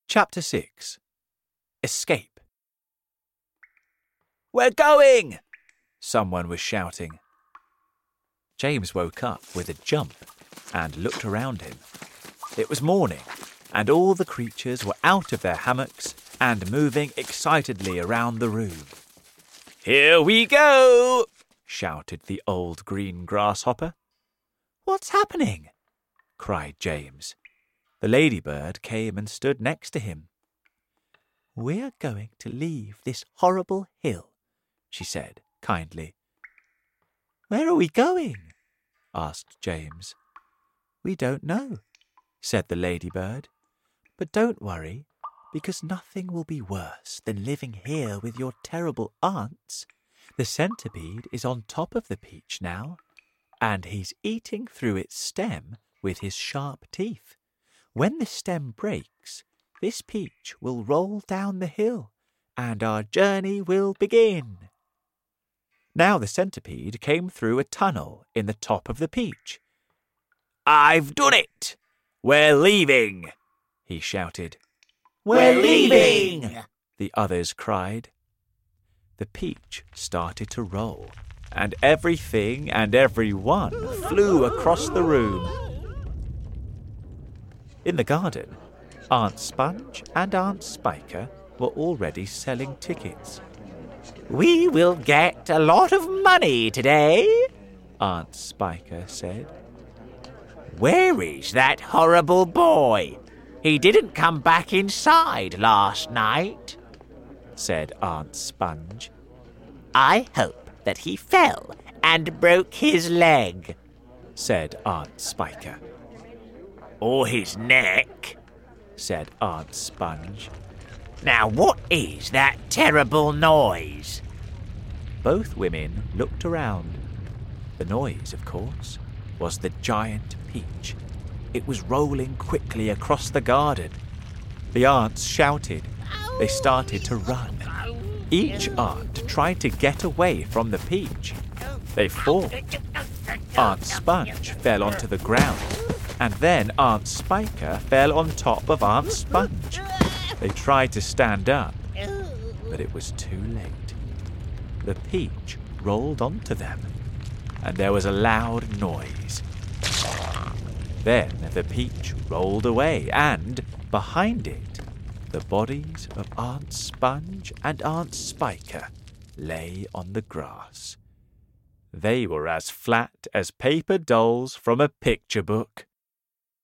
Chapter 6. Escape. "We're going!" someone was shouting. James woke up with a jump and looked around him. It was morning, and all the creatures were out of their hammocks and moving excitedly around the room. "Here we go!" shouted the old green grasshopper. "What's happening?" cried James. The ladybird came and stood next to him. "We're going to leave this horrible hill," she said kindly. "Where are we going?" asked James. "We don't know," said the ladybird. "But don't worry, because nothing will be worse than living here with your terrible aunts. The centipede is on top of the peach now, and he's eating through its stem with his sharp teeth. When the stem breaks, this peach will roll down the hill, and our journey will begin." Now the centipede came through a tunnel in the top of the peach. "I've done it! We're leaving!" he shouted. "We're leaving!" the others cried. The peach started to roll, and everything and everyone flew across the room. In the garden, Aunt Sponge and Aunt Spiker were already selling tickets. "We will get a lot of money today," Aunt Spiker said. "Where is that horrible boy? He didn't come back inside last night," said Aunt Sponge. "I hope that he fell and broke his leg," said Aunt Spiker. "Or his neck," said Aunt Sponge. "Now what is that terrible noise?" Both women looked around. The noise, of course, was the giant peach. It was rolling quickly across the garden. The aunts shouted. They started to run. Each aunt tried to get away from the peach. They fought. Aunt Sponge fell onto the ground, and then Aunt Spiker fell on top of Aunt Sponge. They tried to stand up, but it was too late. The peach rolled onto them, and there was a loud noise. Then the peach rolled away, and, behind it, the bodies of Aunt Sponge and Aunt Spiker lay on the grass. They were as flat as paper dolls from a picture book.